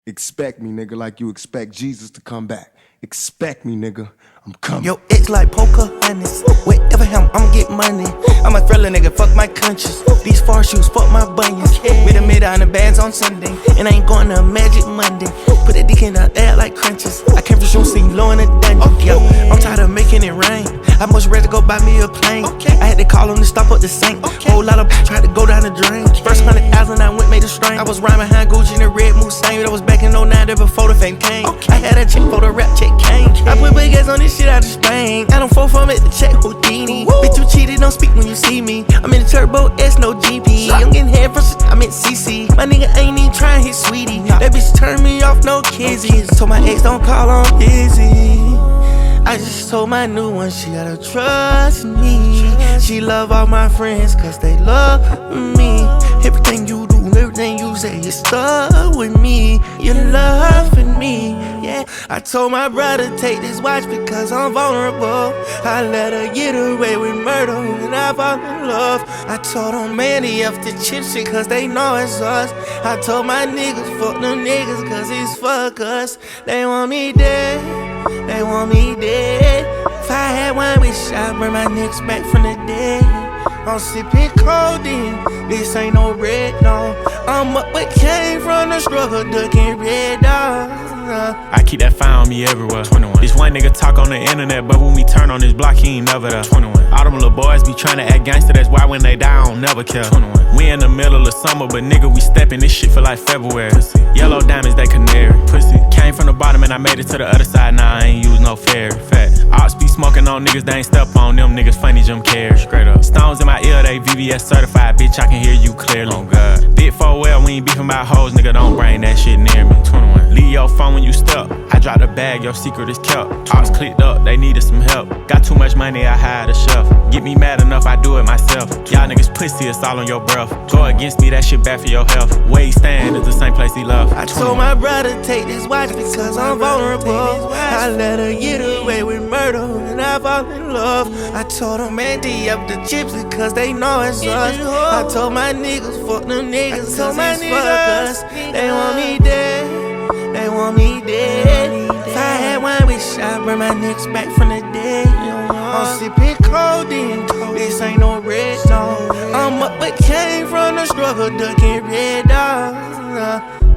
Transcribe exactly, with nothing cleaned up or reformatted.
Expect me, nigga, like you expect Jesus to come back. Expect me, nigga. I'm coming. Yo, ex like Pocahontas. Wherever him, I'ma get money. I'm a thriller nigga, fuck my conscience. These far shoes, fuck my bunions. With a mid on the bands on Sunday. And I ain't going to Magic Monday. Put a dick in the air like crunches. I came from Shroom, seen low in the dungeon. Yo, I'm tired of making it rain. I much rather go buy me a plane. I had to call him to stop up the sink. Whole lot of tried to go down the drain. First hundred thousand I went made a strain. I was rhyming behind Gucci in the red Mustang. That was back in oh nine, there before the fame came. I had a check for the rap check came. I put big ass on this shit out of Spain. I don't fall from it, the check Houdini. Bitch, you cheated, don't speak when you see me. I'm in the turbo S, no G P. I'm getting head from shit, I'm in C C. My nigga ain't even trying to hit sweetie. That bitch turned me off, no kizzies. Told my ex don't call on busy. I just told my new one she gotta trust me. She love all my friends cause they love me. Everything you do, everything you say, you stuck with me. You loving me, yeah. I told my brother take this watch because I'm vulnerable. I let her get away with murder when I fall in love. I told them Mandy up the chip shit cause they know it's us. I told my niggas fuck them niggas cause it's fuck us. They want me dead, they want me dead. If I had one wish, I'd bring my niggas back from the dead. I'm sipping codeine, this ain't no red, no. I'm up but came from the struggle, ducking red dogs. I keep that fire on me everywhere. twenty-one. This one nigga talk on the internet, but when we turn on this block, he ain't never there. twenty-one. All them little boys be tryna act gangster, that's why when they die, I don't never care. twenty-one. We in the middle of summer, but nigga, we steppin', this shit feel like February. Pussy. Yellow diamonds, they canary. Pussy. Came from the bottom and I made it to the other side, now I ain't use no ferry. Fat. Ops be smoking on niggas, they ain't step on them niggas, funny Jim Carrey. Straight up. Stones in my ear, they V V S certified, bitch, I can hear you clearly. Oh God. Big four well, we ain't beefing about hoes, nigga, don't bring that shit near me. twenty-one. Leave your phone when you step. I dropped the bag, your secret is kept. Ops clicked up, they needed some help. Got too much money, I hired a chef. Get me mad enough, I do it myself. Y'all niggas pussy, it's all on your breath. Go against me, that shit bad for your health. Where he stand is the same place he love. I told my brother take this watch because I'm vulnerable. I let her get away with murder when I fall in love. I told them Mandy up the chips because they know it's us. I told my niggas fuck them niggas cause it's fuck us. They want me dead, they want me dead. If I had one wish, I'd bring my niggas back from the dead. I'm sipping codeine, this ain't no red, no. I'm up but came from the struggle, ducking red dogs.